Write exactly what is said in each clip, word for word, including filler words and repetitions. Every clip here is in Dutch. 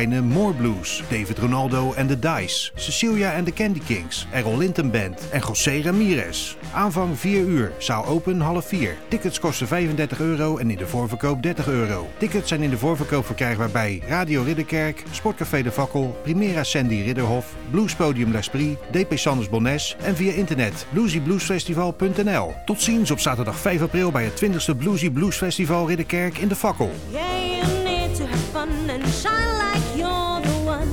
verschijnen More Blues, David Ronaldo en The Dice, Cecilia en the Candy Kings, Errol Linton Band en José Ramirez. Aanvang vier uur, zaal open half vier. Tickets kosten vijfendertig euro en in de voorverkoop dertig euro. Tickets zijn in de voorverkoop verkrijgbaar bij Radio Ridderkerk, Sportcafé De Fakkel, Primera Sandy Ridderhof, Bluespodium L'Esprit, D P Sanders Bonnes en via internet bluesy blues festival punt n l. Tot ziens op zaterdag vijf april bij het twintigste Bluesy Blues Festival Ridderkerk in De Fakkel. Yeah, you need to have fun and shine like you're the one.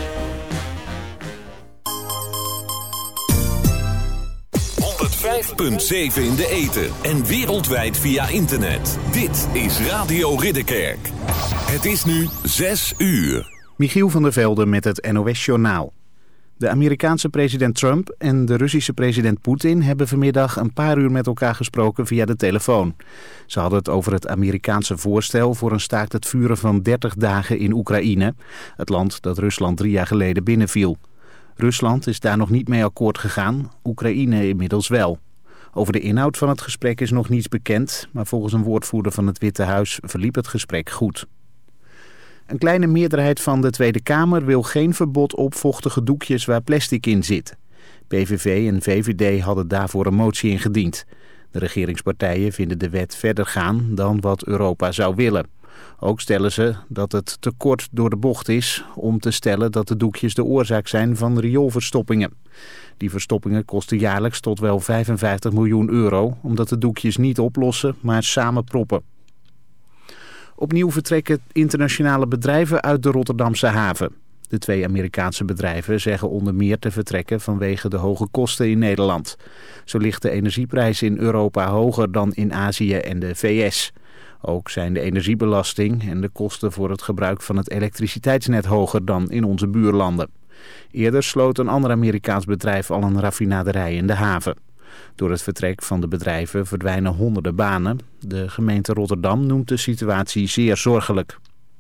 honderdvijf komma zeven in de ether en wereldwijd via internet. Dit is Radio Ridderkerk. Het is nu zes uur. Michiel van der Velde met het N O S-journaal. De Amerikaanse president Trump en de Russische president Poetin hebben vanmiddag een paar uur met elkaar gesproken via de telefoon. Ze hadden het over het Amerikaanse voorstel voor een staakt het vuren van dertig dagen in Oekraïne, het land dat Rusland drie jaar geleden binnenviel. Rusland is daar nog niet mee akkoord gegaan, Oekraïne inmiddels wel. Over de inhoud van het gesprek is nog niets bekend, maar volgens een woordvoerder van het Witte Huis verliep het gesprek goed. Een kleine meerderheid van de Tweede Kamer wil geen verbod op vochtige doekjes waar plastic in zit. P V V en V V D hadden daarvoor een motie ingediend. De regeringspartijen vinden de wet verder gaan dan wat Europa zou willen. Ook stellen ze dat het te kort door de bocht is om te stellen dat de doekjes de oorzaak zijn van rioolverstoppingen. Die verstoppingen kosten jaarlijks tot wel vijfenvijftig miljoen euro, omdat de doekjes niet oplossen, maar samenproppen. Opnieuw vertrekken internationale bedrijven uit de Rotterdamse haven. De twee Amerikaanse bedrijven zeggen onder meer te vertrekken vanwege de hoge kosten in Nederland. Zo ligt de energieprijs in Europa hoger dan in Azië en de V S. Ook zijn de energiebelasting en de kosten voor het gebruik van het elektriciteitsnet hoger dan in onze buurlanden. Eerder sloot een ander Amerikaans bedrijf al een raffinaderij in de haven. Door het vertrek van de bedrijven verdwijnen honderden banen. De gemeente Rotterdam noemt de situatie zeer zorgelijk.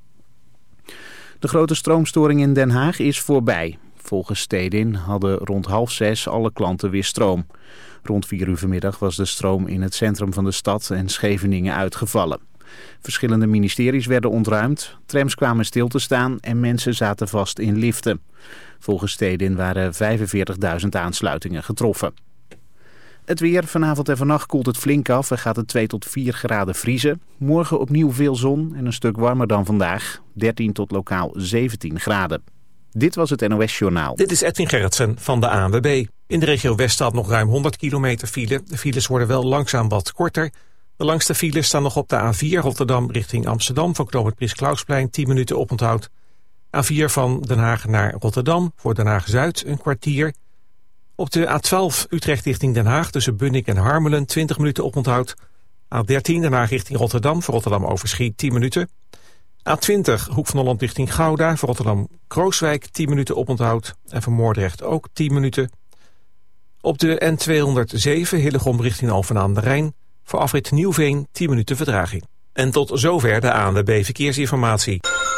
De grote stroomstoring in Den Haag is voorbij. Volgens Stedin hadden rond half zes alle klanten weer stroom. Rond vier uur vanmiddag was de stroom in het centrum van de stad en Scheveningen uitgevallen. Verschillende ministeries werden ontruimd, trams kwamen stil te staan en mensen zaten vast in liften. Volgens Stedin waren vijfenveertigduizend aansluitingen getroffen. Het weer, vanavond en vannacht koelt het flink af en gaat het twee tot vier graden vriezen. Morgen opnieuw veel zon en een stuk warmer dan vandaag, dertien tot lokaal zeventien graden. Dit was het N O S-journaal. Dit is Edwin Gerritsen van de A N W B. In de regio West staat nog ruim honderd kilometer file. De files worden wel langzaam wat korter. De langste files staan nog op de A vier Rotterdam richting Amsterdam van knooppunt Prins Klausplein, tien minuten oponthoud. A vier van Den Haag naar Rotterdam voor Den Haag-Zuid een kwartier. Op de A twaalf Utrecht richting Den Haag tussen Bunnik en Harmelen twintig minuten oponthoud. A dertien Den Haag richting Rotterdam voor Rotterdam Overschiet tien minuten. A twintig Hoek van Holland richting Gouda voor Rotterdam Krooswijk tien minuten oponthoud. En voor Moordrecht ook tien minuten. Op de N tweehonderdzeven Hillegom richting Alphen aan de Rijn voor afrit Nieuwveen tien minuten vertraging. En tot zover de A N W B Verkeersinformatie.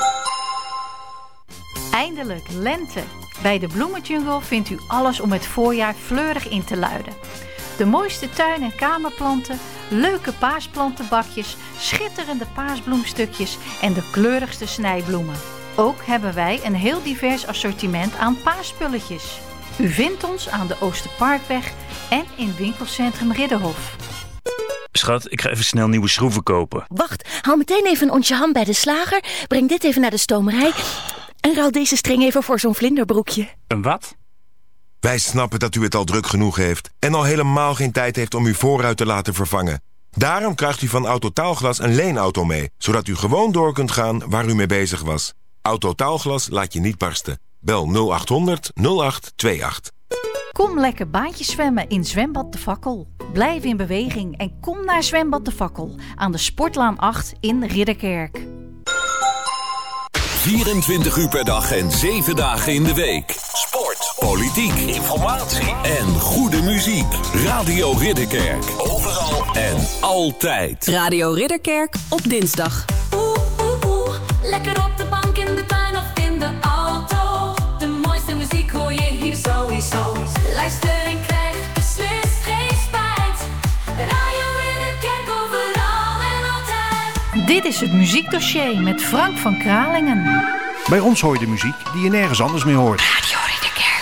Eindelijk lente. Bij de Bloemenjungle vindt u alles om het voorjaar fleurig in te luiden. De mooiste tuin- en kamerplanten, leuke paasplantenbakjes, schitterende paasbloemstukjes en de kleurigste snijbloemen. Ook hebben wij een heel divers assortiment aan paasspulletjes. U vindt ons aan de Oosterparkweg en in winkelcentrum Ridderhof. Schat, ik ga even snel nieuwe schroeven kopen. Wacht, haal meteen even een onsje ham bij de slager. Breng dit even naar de stomerij. En ruil deze string even voor zo'n vlinderbroekje. Een wat? Wij snappen dat u het al druk genoeg heeft en al helemaal geen tijd heeft om uw voorruit te laten vervangen. Daarom krijgt u van Autotaalglas een leenauto mee, zodat u gewoon door kunt gaan waar u mee bezig was. Autotaalglas laat je niet barsten. Bel nul achthonderd nul acht tweeëntwintig. Kom lekker baantjes zwemmen in Zwembad De Fakkel. Blijf in beweging en kom naar Zwembad De Fakkel aan de Sportlaan acht in Ridderkerk. vierentwintig uur per dag en zeven dagen in de week. Sport, politiek, informatie en goede muziek. Radio Ridderkerk. Overal en altijd. Radio Ridderkerk op dinsdag. Oeh, oeh, oeh, lekker op de bank in de tuin of in de auto. De mooiste muziek hoor je hier sowieso. Luister en krijg beslist geen spijt. Radio Ridderkerk overal en altijd. Dit is het muziekdossier met Frank van Kralingen. Bij ons hoor je de muziek die je nergens anders meer hoort. Radio Ridderkerk.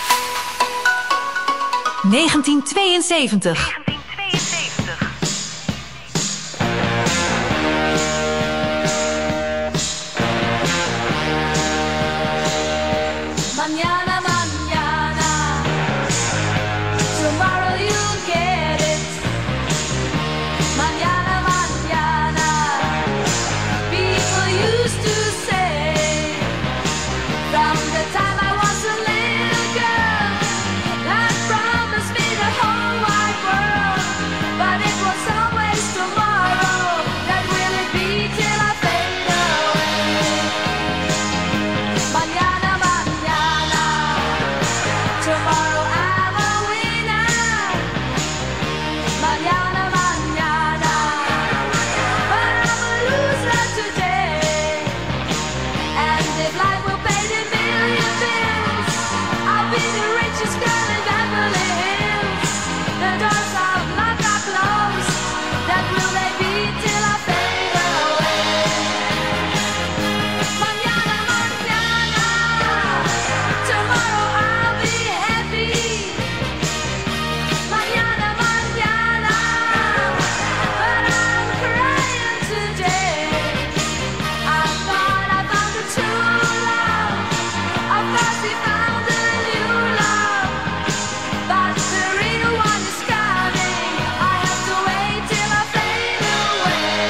negentien tweeënzeventig. Mañana, mañana, tomorrow you'll get it. Mañana, mañana, people used to say. From the time I was a little girl, that promised me the whole wide world. But it was always tomorrow, that will it be till I fade away. Mañana, mañana, tomorrow I'm a winner. Mañana, mañana, but I'm a loser today. And if life will pay the million bills, I'll be the richest girl in Beverly Hills. The doors of luck are closed, that will they be till I fade away. Mañana, mañana, tomorrow I'll be happy. Mañana, mañana, but I'm crying today. I thought I found the true love, of course we found a new love, but the real one is coming. I have to wait till I fade away.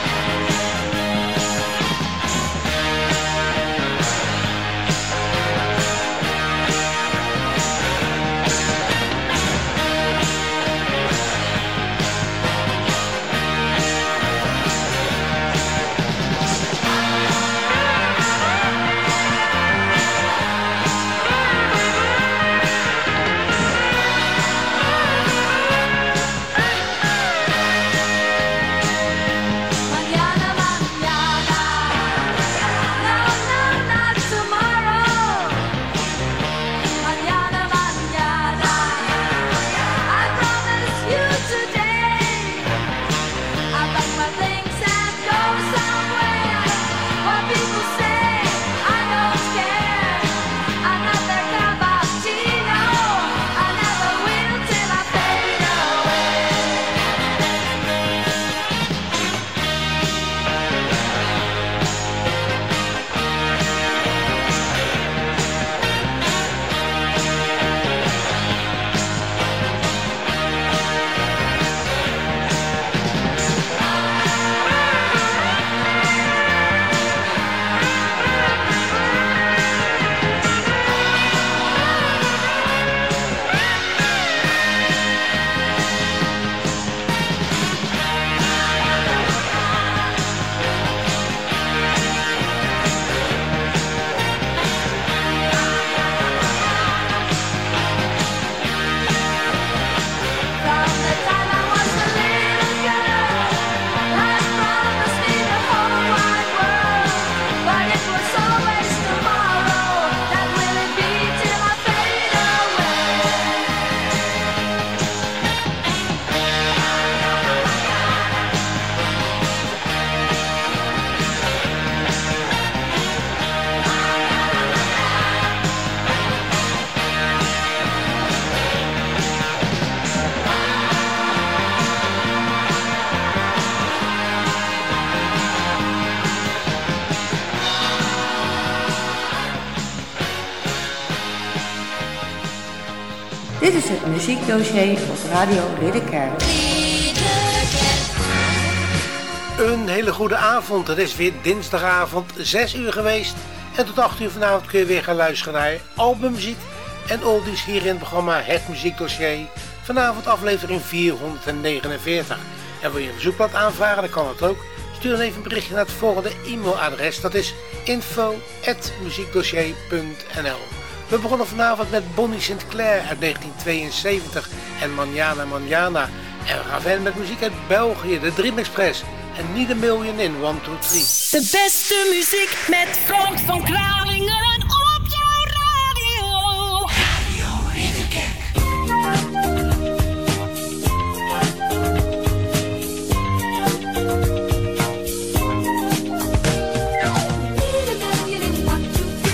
Mañana, mañana, no, no, not tomorrow. Mañana, mañana, I promise you today. I pack my things and go somewhere. What people say, I don't care. I'm not their cup of tea, no. I never will till I fade away. From the time I was a little girl, life promised me the whole wide world, but it was always tomorrow. That will it be till I fade away. Dit is het muziekdossier op Radio Ridderkerk. Een hele goede avond. Het is weer dinsdagavond, zes uur geweest. En tot acht uur vanavond kun je weer gaan luisteren naar albummuziek en oldies hier in het programma Het Muziekdossier. Vanavond aflevering vierhonderdnegenenveertig. En wil je een verzoekblad aanvragen, dan kan dat ook. Stuur dan even een berichtje naar het volgende e-mailadres. Dat is info at muziekdossier punt n l. We begonnen vanavond met Bonnie Sinclair uit negentien tweeënzeventig en Mañana Mañana. En we gaan verder met muziek uit België, de Dream Express. En Need a Million in one two three. De beste muziek met Frank van Kralingen op jouw radio. Radio Ridderkerk. Need a million in one two three.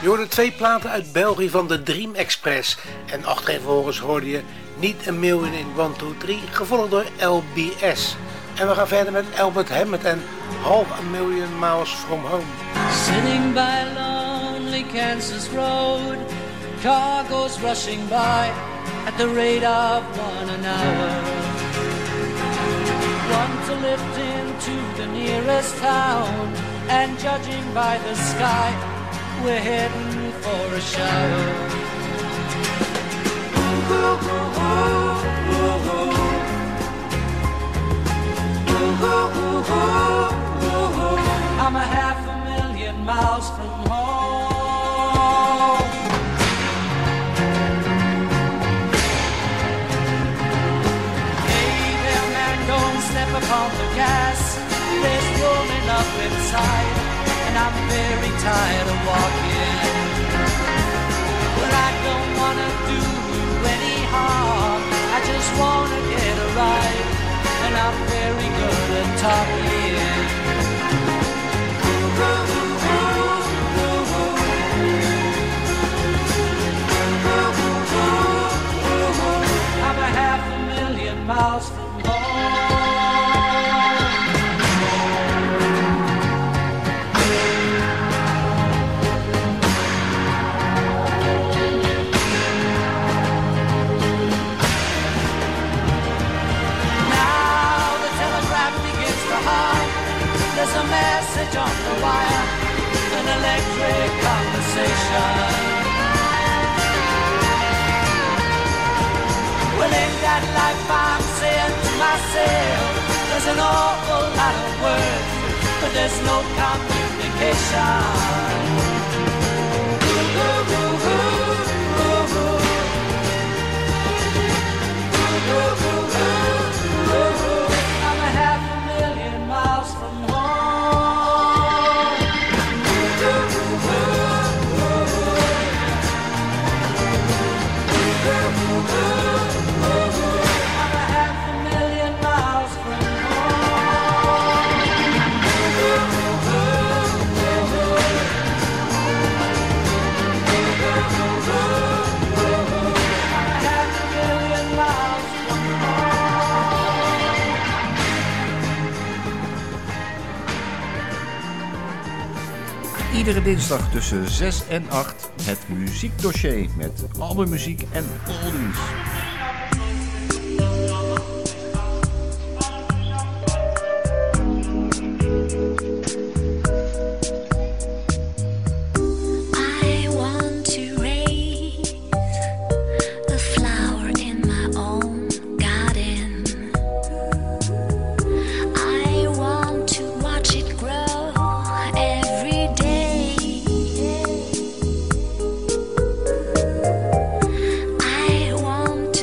Je hoorde twee platen uit België van de Dream Express. En achtereenvolgens hoorde je Niet a Million in one two three, gevolgd door L B S. En we gaan verder met Albert Hammond en Half a Million Miles from Home. Sitting by lonely Kansas road, car goes rushing by at the rate of one an hour. One to lift into the nearest town, and judging by the sky, we're heading for a shower. Ooh, ooh, ooh, ooh, ooh. Ooh, ooh, ooh, ooh. I'm a half a million miles from home. Hey there man, don't step upon the gas. There's room enough inside, and I'm very tired of walking. Well, I don't wanna do you any harm, I just wanna get a ride, and I'm very good at talking. Ooh, ooh, ooh, ooh, ooh. Ooh, ooh, ooh. I'm a half a million miles from home. There's a message on the wire, an electric conversation. Well, in that life I'm saying to myself, there's an awful lot of words, but there's no communication. Ooh, ooh, ooh, ooh, ooh. Ooh, ooh, ooh, ooh. I'm a half a million miles from home. Iedere dinsdag tussen zes en acht het muziekdossier met albummuziek en oldies. I want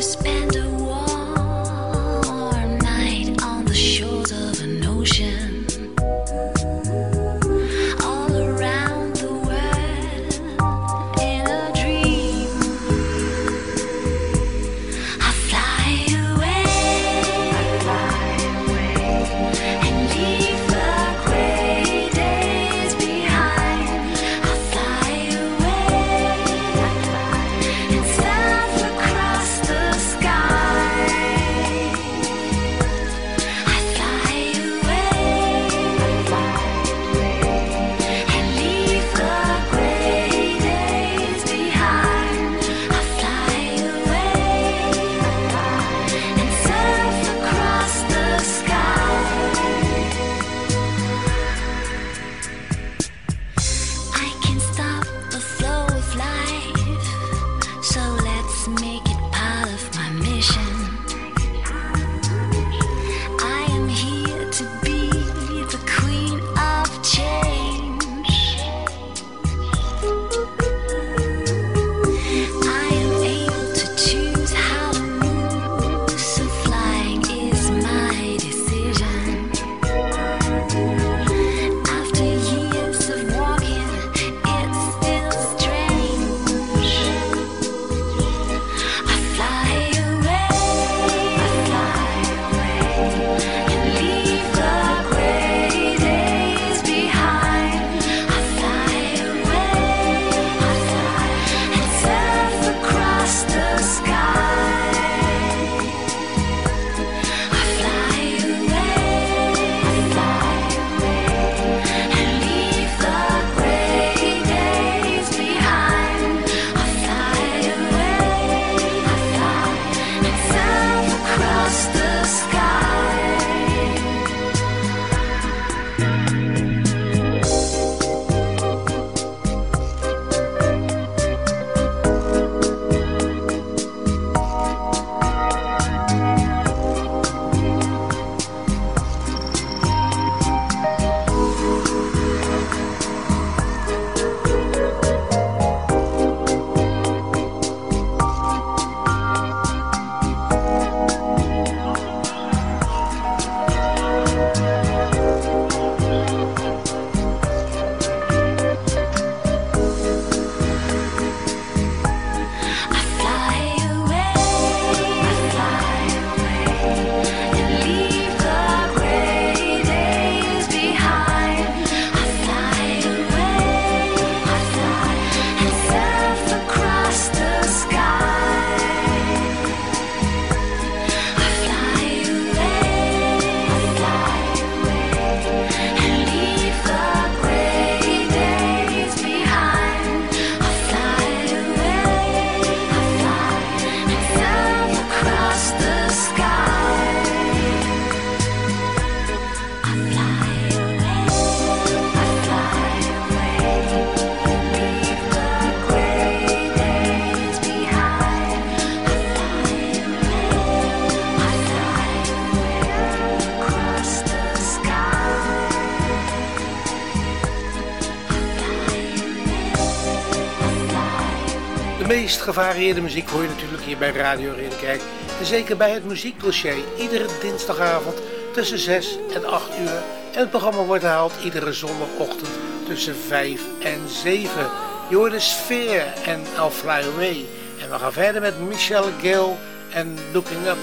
meest gevarieerde muziek hoor je natuurlijk hier bij Radio Ridderkerk. En zeker bij het muziekdossier. Iedere dinsdagavond tussen zes en acht uur. En het programma wordt herhaald iedere zondagochtend tussen vijf en zeven. Je hoort de Sfeer en I'll Fly Away. En we gaan verder met Michelle Gill en Looking Up.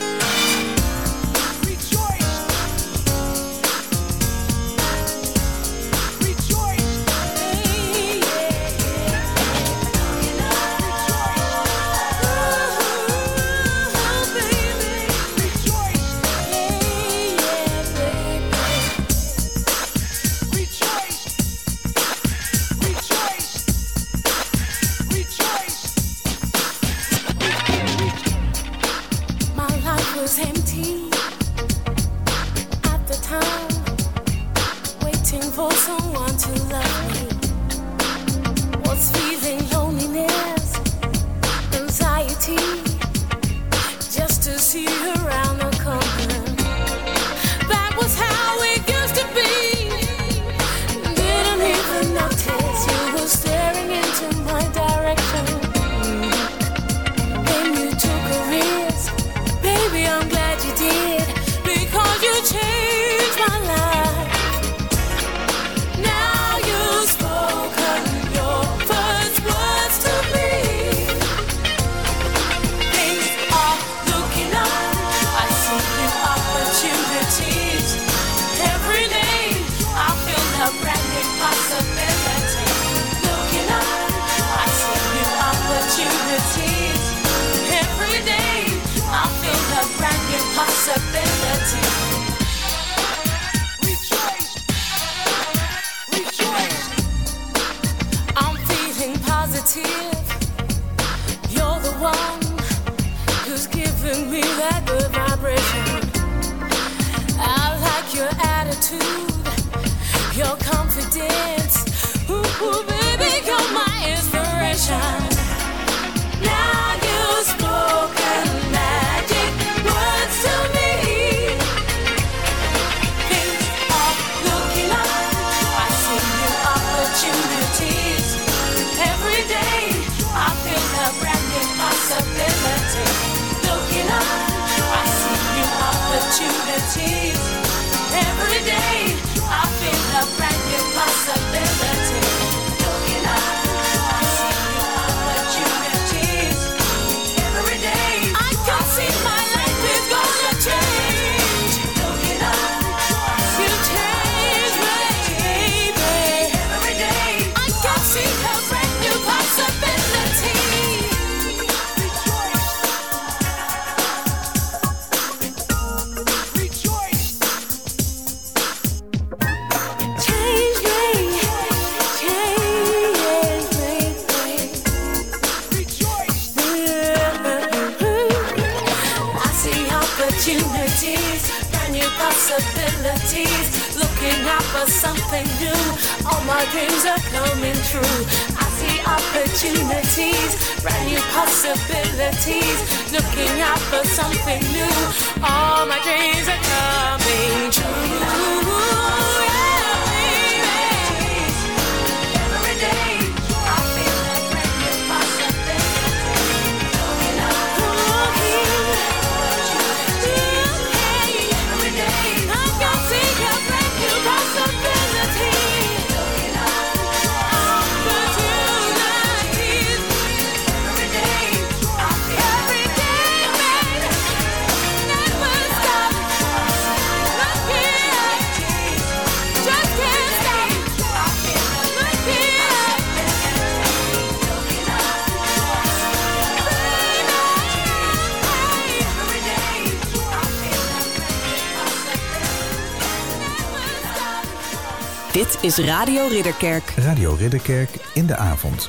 Dit is Radio Ridderkerk. Radio Ridderkerk in de avond.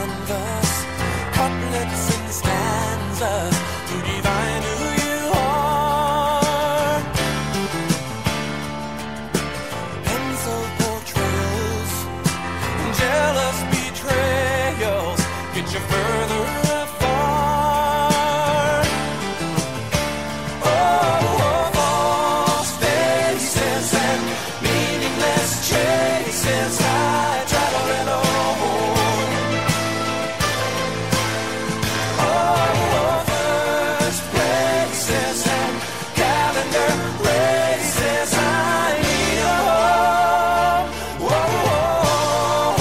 Stanza to divine who you are. places I travel alone. Oh, first places and calendar races I need a home. Whoa,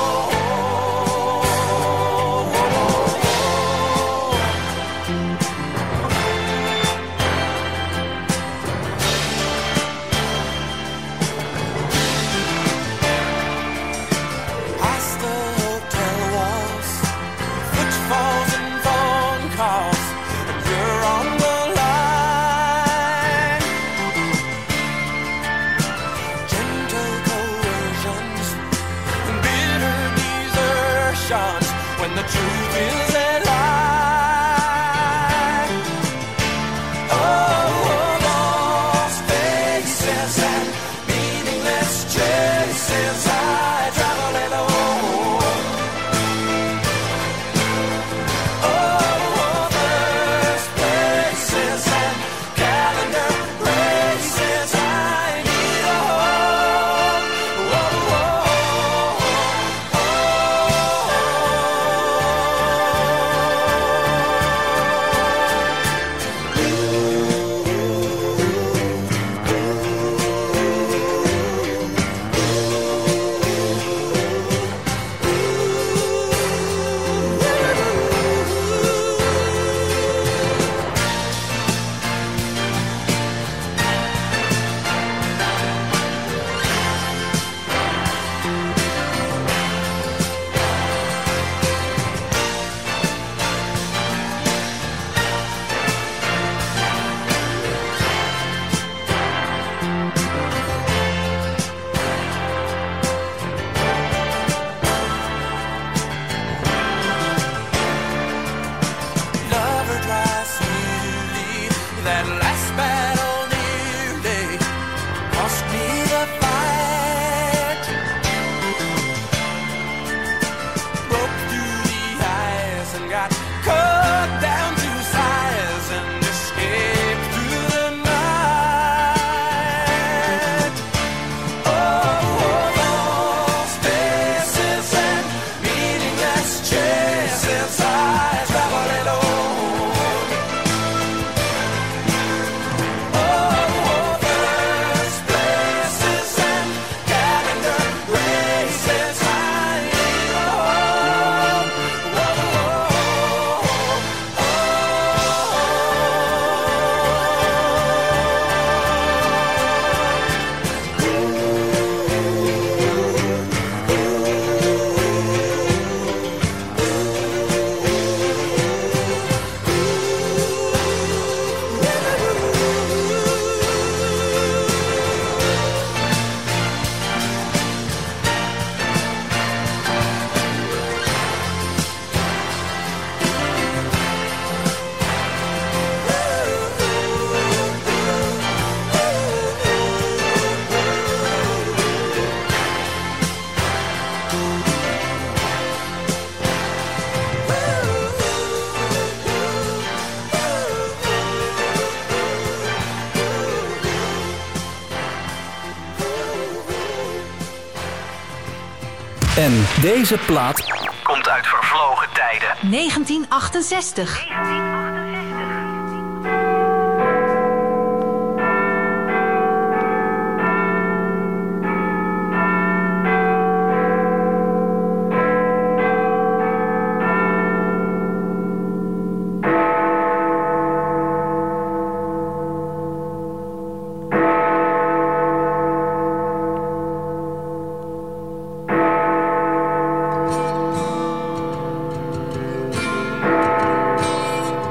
past the hotel walls, footfalls and phone calls, and you're on the line. Gentle coercions and bitter desertions when the truth is a lie. Oh, lost faces and meaningless chases I travel alone. Oh, first places and calendar races I need a home. Whoa, lover dries slowly. That last battle nearly cost me the fight. Broke through the eyes and got cut down to size and escaped through the night. Oh, lost faces and meaningless chases I travel alone. Oh, first places and calendar races I need a home. En deze plaat komt uit vervlogen tijden. negentien achtenzestig. Oh,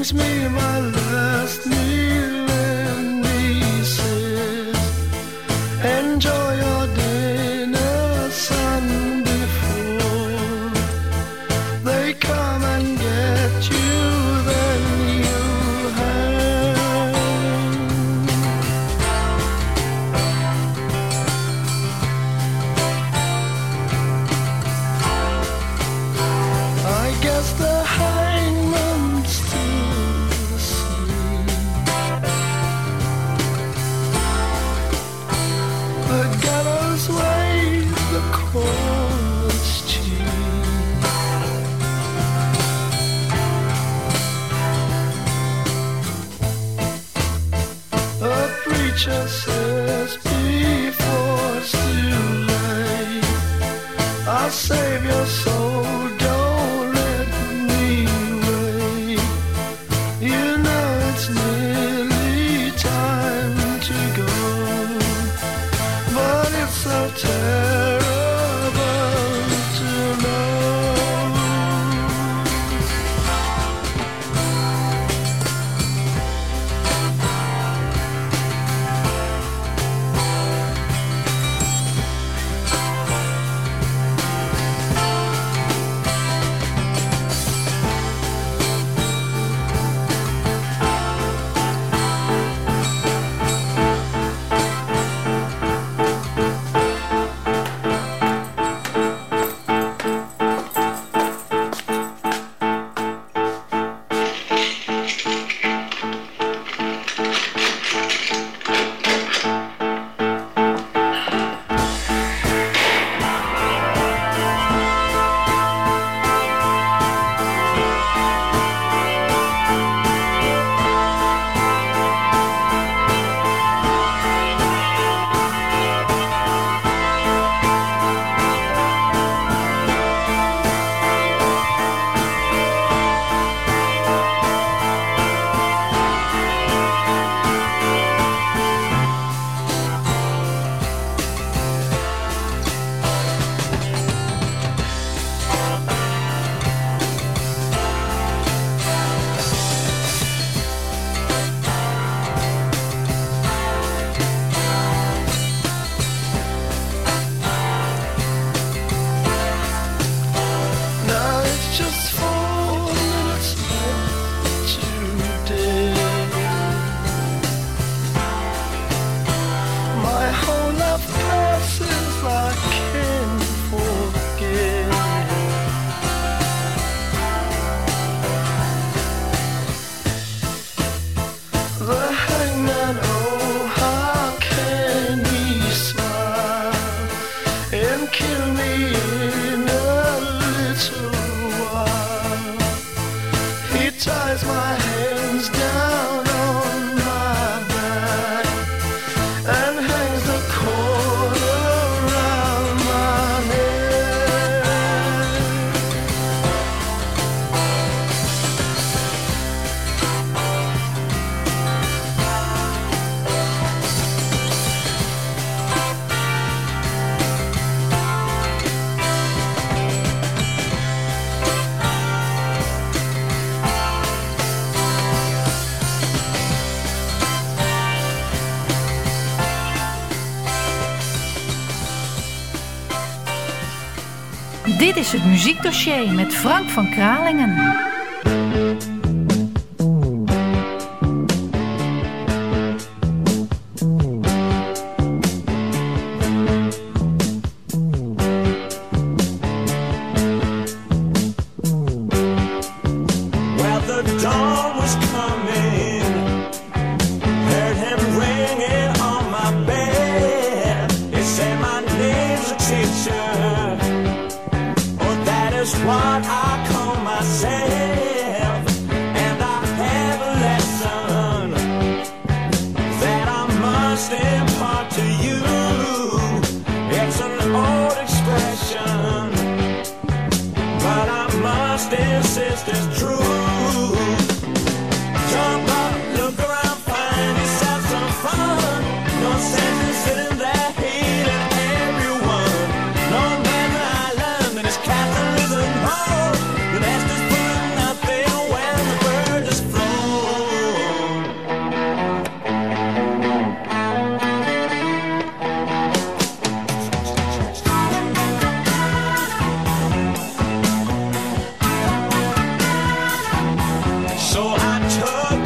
brings me my last meal and he says, enjoy your dinner, son, before they come and get you, then you hang. I guess the hangman's still asleep. The gallows way, the chorus cheap. The preacher says before it's too late, I'll save your soul, don't let me wait. You know it's nearly time to go, but it's so terrible to know. Now it's just four minutes left today. My whole life passes, I can't forget. The hangman, oh, how can he smile and kill me in a little while? He ties my hands down on my back and hangs the cord around my neck. Dit is het muziekdossier met Frank van Kralingen. Well, the dawn was coming, heard him ringing on my bed. He said my name's a teacher, oh, that is what I call myself, and I have a lesson that I must impart to you. It's an old expression, but I must insist it's true.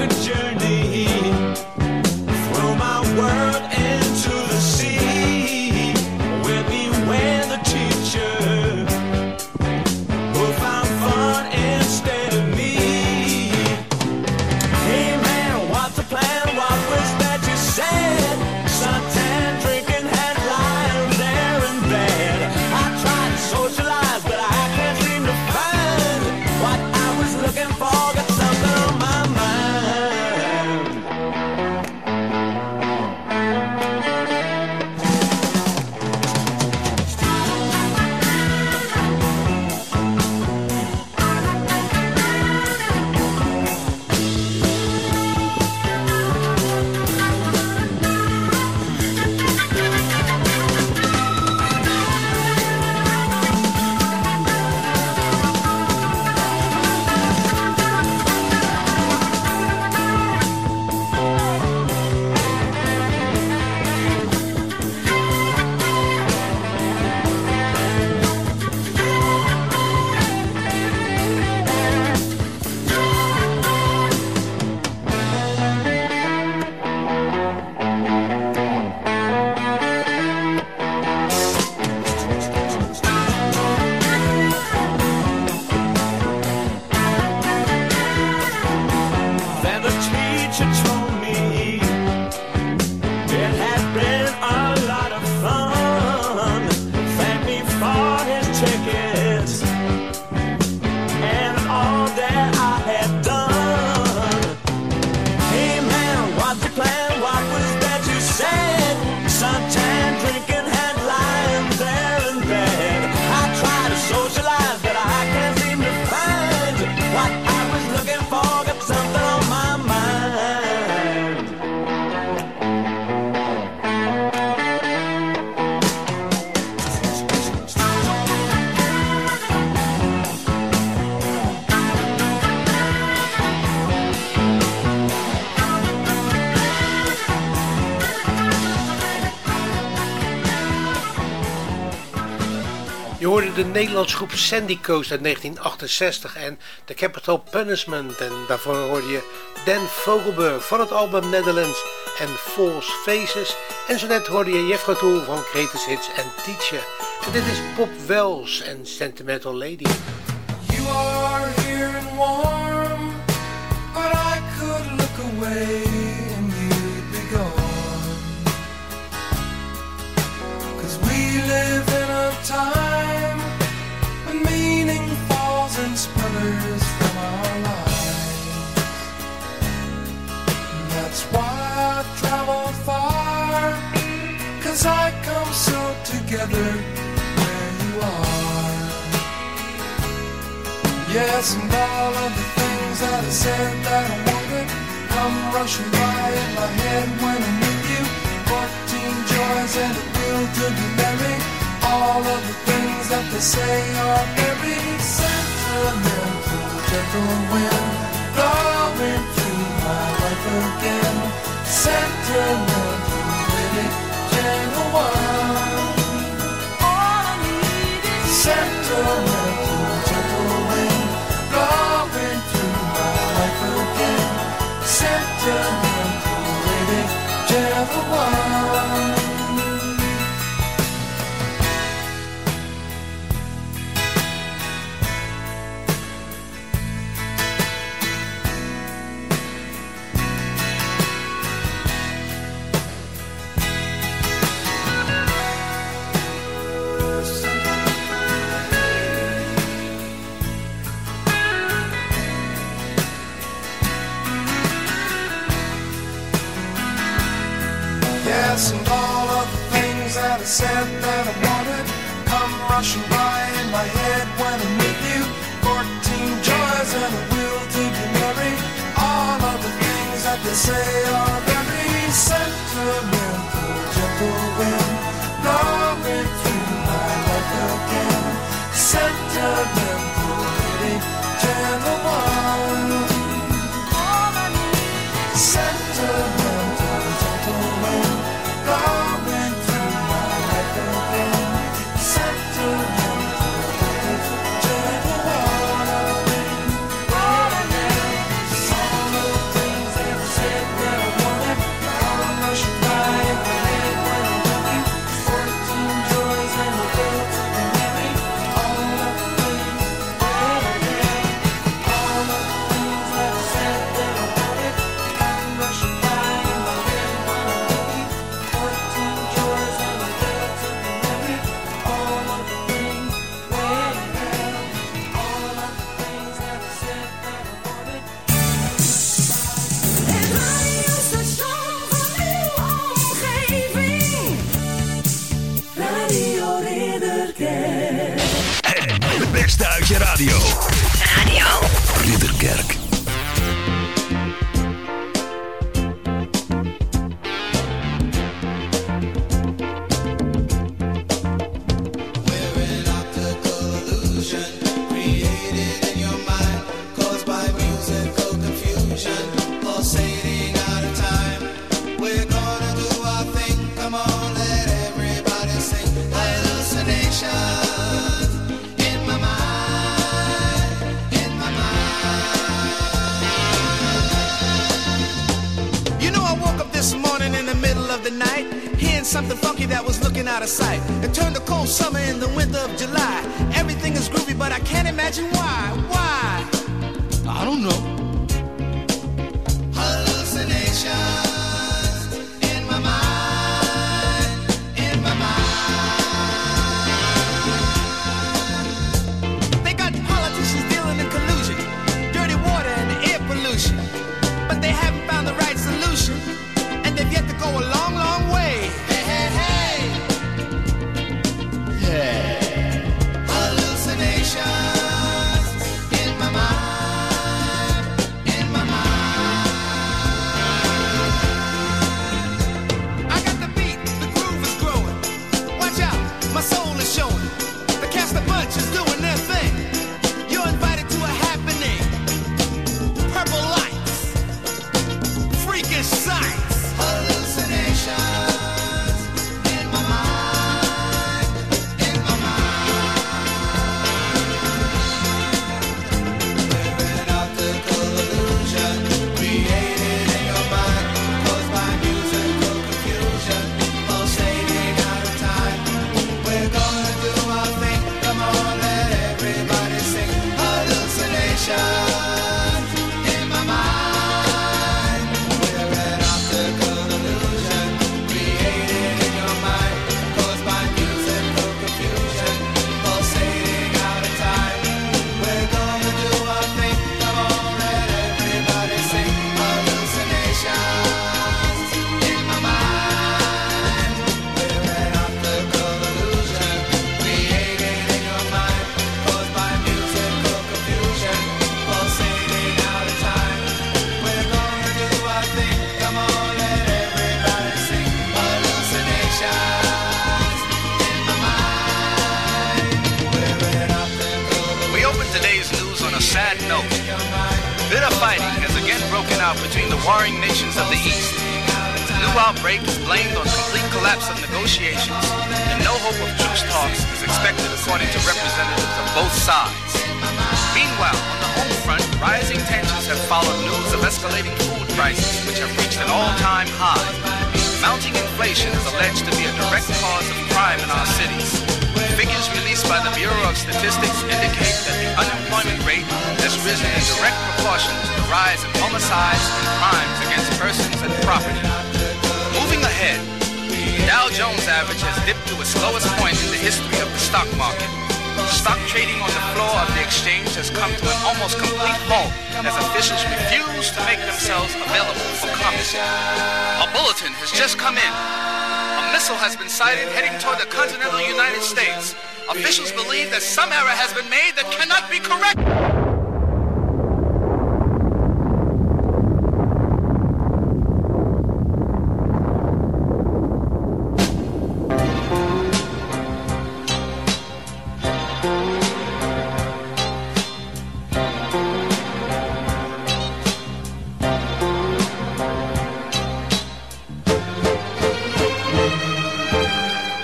Je hoorde de Nederlandse groep Sandy Coast uit negentien achtenzestig en The Capital Punishment. En daarvoor hoorde je Dan Vogelberg van het album Netherlands en False Faces. En zo net hoorde je Jethro Tull van Greatest Hits en Teacher. En dit is Bob Wells en Sentimental Lady. You are here and warm, but I could look away and you'd be gone. 'Cause we live in a time when meaning falls in splinters from our lives. And that's why I travel far, 'cause I come so together where you are. Yes, and all of the things that I said that I wanted come rushing by in my head when I'm with you. Fourteen joys and a will to be merry. All of the things that they say are very sentimental, gentle wind blowing through my life again. Sentimental, really gentle one. All I need is sentimental, gentle wind blowing through my life again. Sentimental, really gentle one. Yes, and all of the things that I said that I wanted come rushing by in my head when I'm with you. Fourteen joys and a will to be merry. All of the things that they say are very sentimental, gentle wind blowing through my life again. Sentimental, pretty gentle one. All I need is sentimental, gentle wind blowing through my life again. Sentimental, gentle one. All I need is all the things that Radio. Radio. Ridderkerk. Something funky that was looking out of sight. It turned the cold summer in the winter of July. Everything is groovy, but I can't imagine why. Why? I don't know. Hallucinations in my mind, in my mind. They got politicians dealing in collusion, dirty water and air pollution, but they haven't found the right solution, and they've yet to go a long, long way. Between the warring nations of the East. The new outbreak is blamed on complete collapse of negotiations, and no hope of truce talks is expected according to representatives of both sides. Meanwhile, on the home front, rising tensions have followed news of escalating food prices, which have reached an all-time high. Mounting inflation is alleged to be a direct cause of crime in our cities. Figures released by the Bureau of Statistics indicate that the unemployment rate has risen in direct proportion to the rise in homicides and crimes against persons and property. Moving ahead, the Dow Jones average has dipped to its lowest point in the history of the stock market. Stock trading on the floor of the exchange has come to an almost complete halt as officials refuse to make themselves available for comment. A bulletin has just come in. A missile has been sighted heading toward the continental United States. Officials believe that some error has been made that cannot be corrected.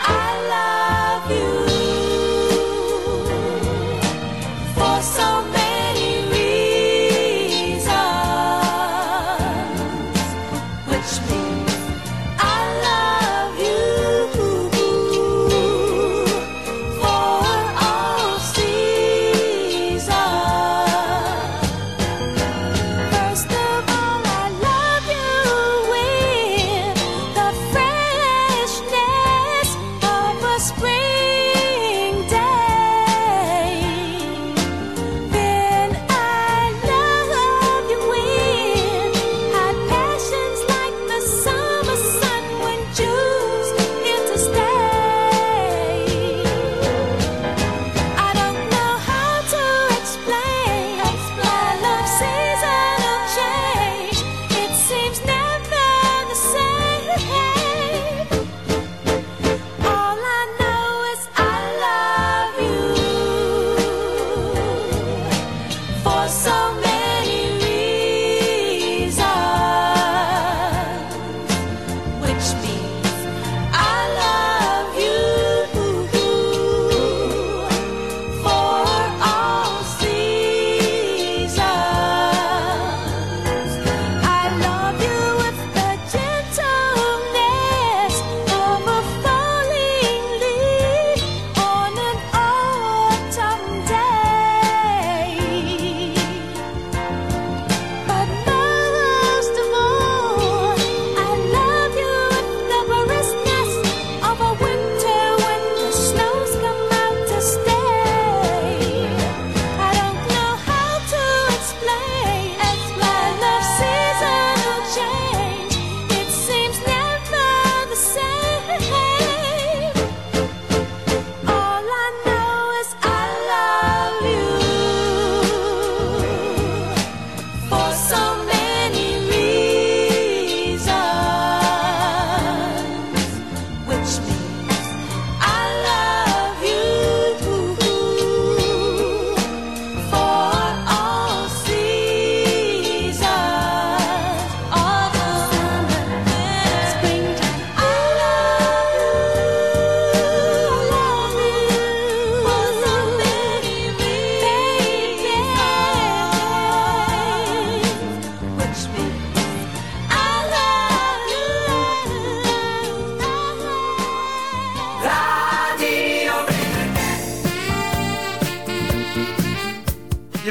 So many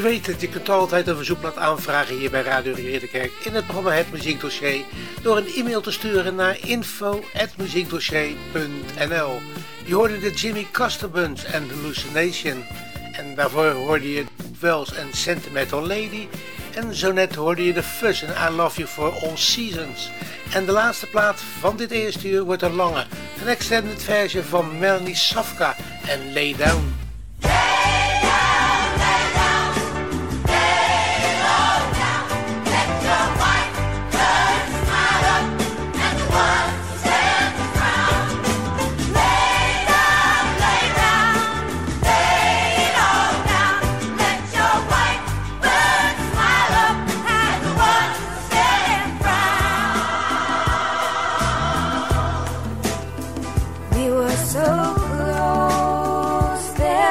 weet het, je kunt altijd een verzoekblad aanvragen hier bij Radio Ridderkerk in het programma Het Muziekdossier door een e-mail te sturen naar info at muziekdossier punt n l. Je hoorde de Jimmy Casterbunds en Hallucination. En daarvoor hoorde je Wells en Sentimental Lady. En zo net hoorde je de Fuzz en I Love You For All Seasons. En de laatste plaat van dit eerste uur wordt een lange, een extended versie van Melanie Safka en Lay Down. So close there.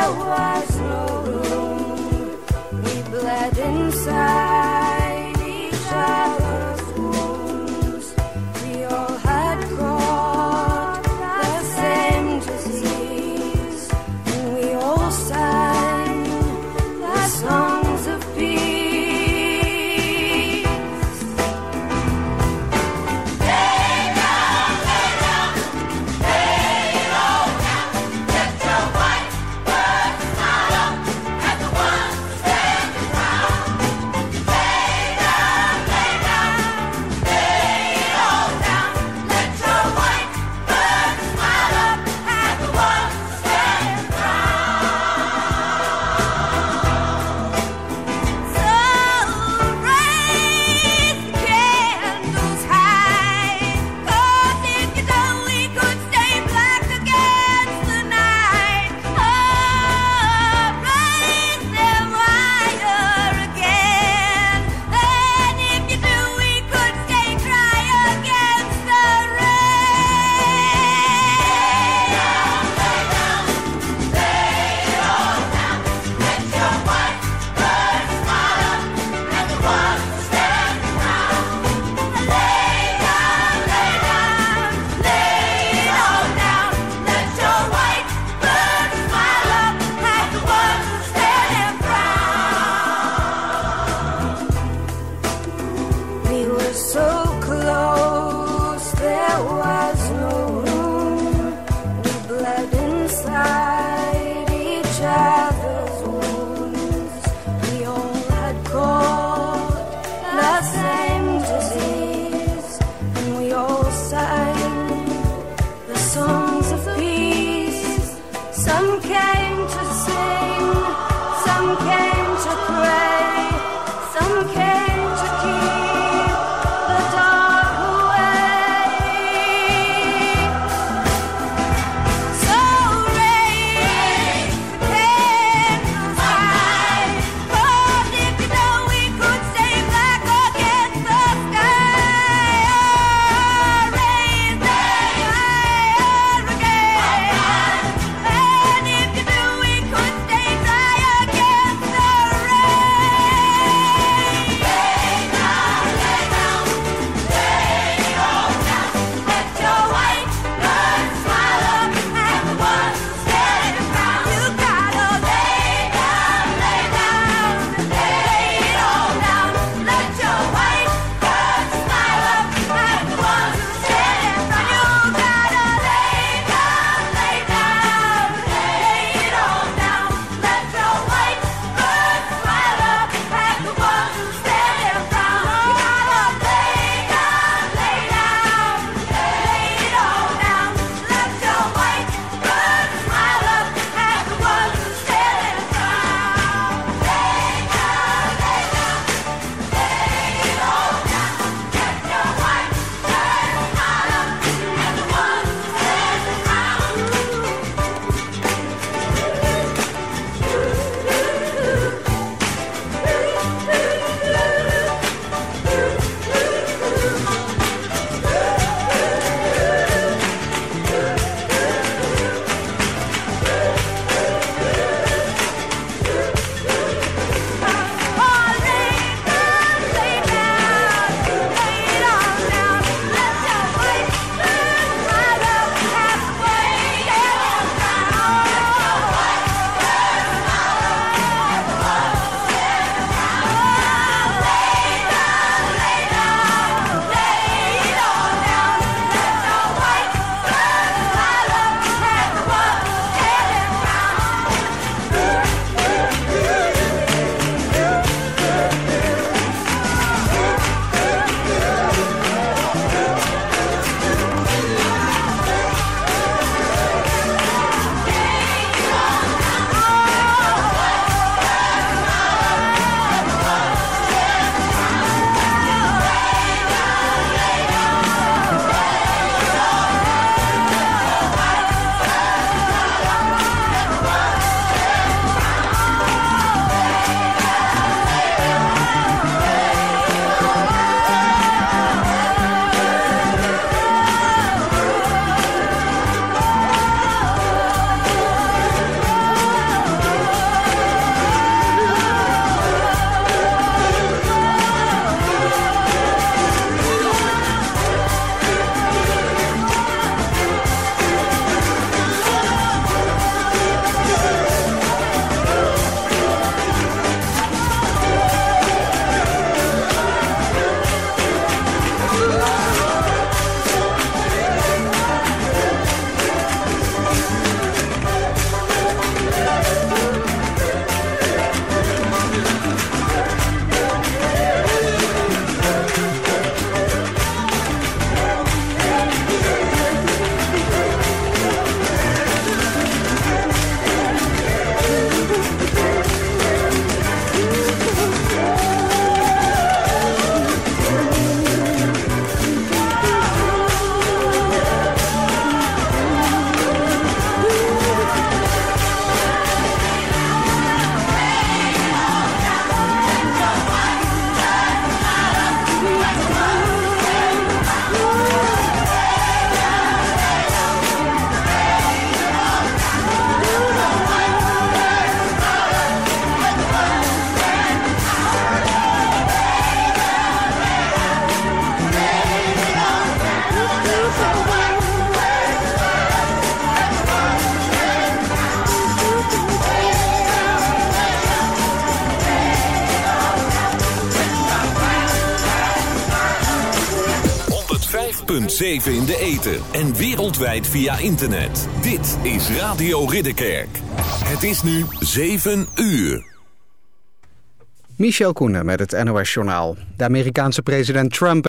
vijf punt zeven in de ether en wereldwijd via internet. Dit is Radio Ridderkerk. Het is nu zeven uur. Michel Koenen met het N O S-journaal. De Amerikaanse president Trump